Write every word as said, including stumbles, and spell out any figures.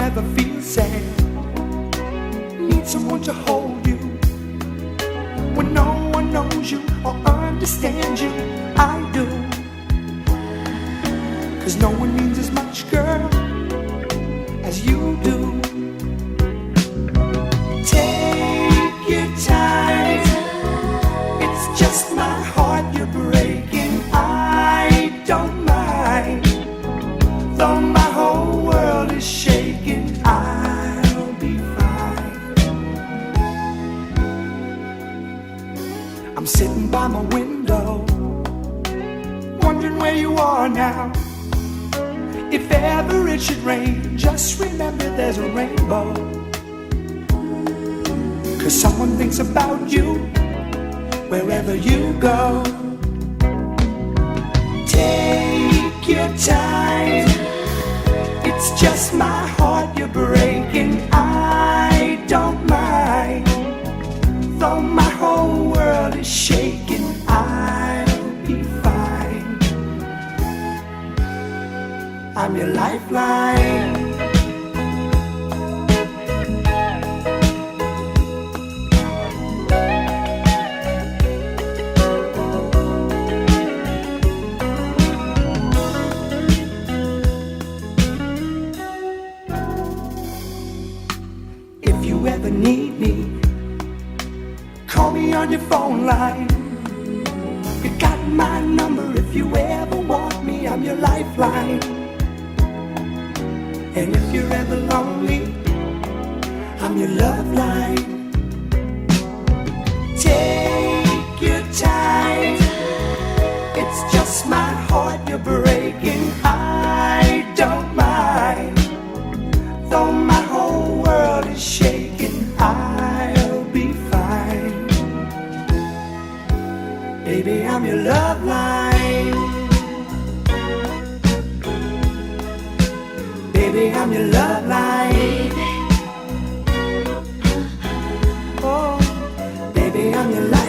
ever feel sad, need someone to hold you when no one knows you or understands you, I do. Cause no one means as much, girl, as you do. Take your time, it's just my heart you're breaking. I don't mind, though my whole world is shaking, I'll be fine. I'm sitting by my window, wondering where you are now. If ever it should rain, just remember there's a rainbow. Cause someone thinks about you wherever you go. Take your time, it's just my heart you're breaking. I don't mind, though my whole world is shaking, I'll be fine. I'm your lifeline. If you ever need me, call me on your phone line. You got my number if you ever want me, I'm your lifeline. And if you're ever lonely, I'm your love line. Take your time, it's just my heart you're breaking. I don't mind, though my whole world is shaking, I'll be fine. Baby, I'm your love line. Baby, I'm your love line. Oh, baby, I'm your love line.